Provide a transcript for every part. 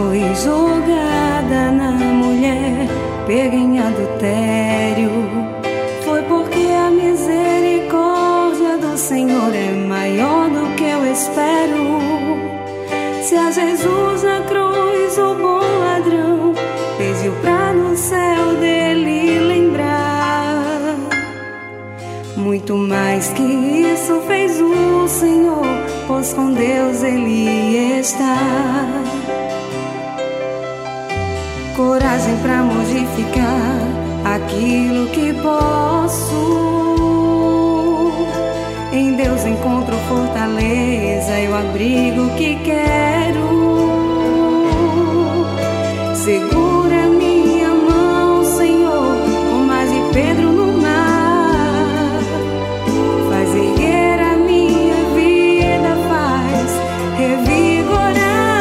foi jogada na mulher, pega em adultério. Foi porque a misericórdia do Senhor é maior do que eu espero. Se a Jesus na cruz, o bom ladrão, pediu pra no céu dele lembrar, muito mais que isso fez o Senhor, pois com Deus ele está. Coragem pra modificar aquilo que posso. Em Deus encontro fortaleza e o abrigo que quero. Segura minha mão, Senhor, como as de Pedro no mar. Faz erguer a minha vida, faz revigorar.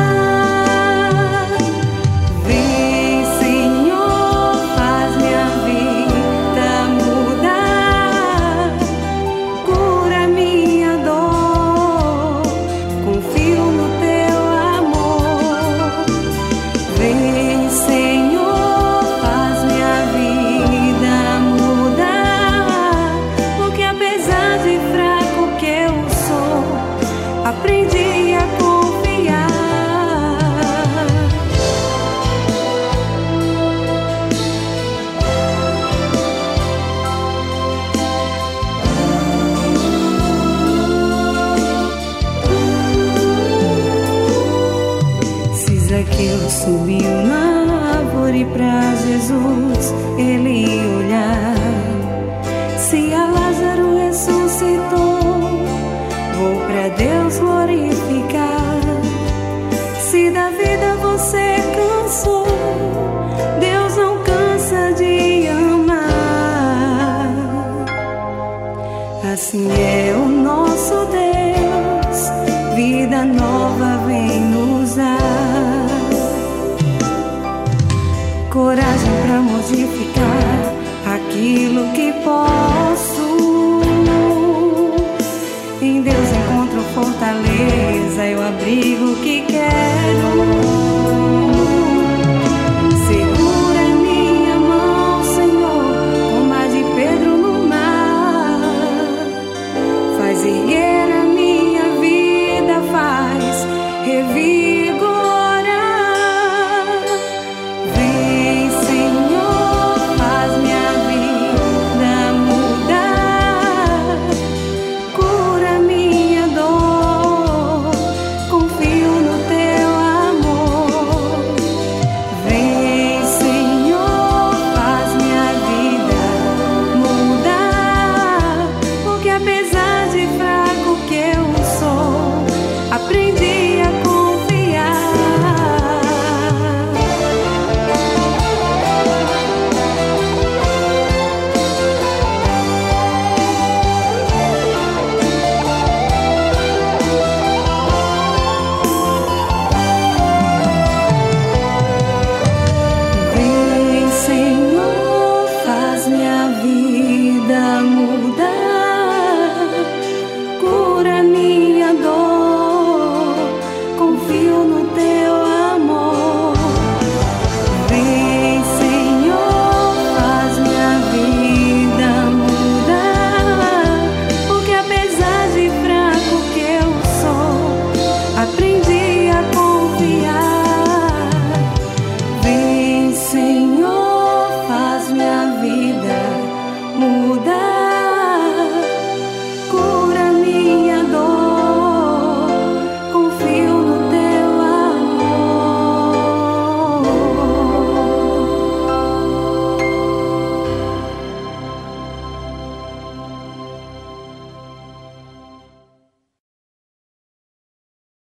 Vem, Senhor, faz minha vida mudar. Cura minha dor, confio no teu amor. Vem, Senhor, faz minha vida mudar. Porque apesar de fraco que eu sou, aprendi a confiar. Se Zaqueu subiu na árvore pra Jesus ele olhar, se a Lázaro ressuscitou, vou pra Deus glorificar. Se da vida você cansou, Deus não cansa de amar. Assim é o nosso Deus, vida nova vem nos dar. Coragem pra modificar aquilo que posso. Em Deus encontro fortaleza e o abrigo que quero.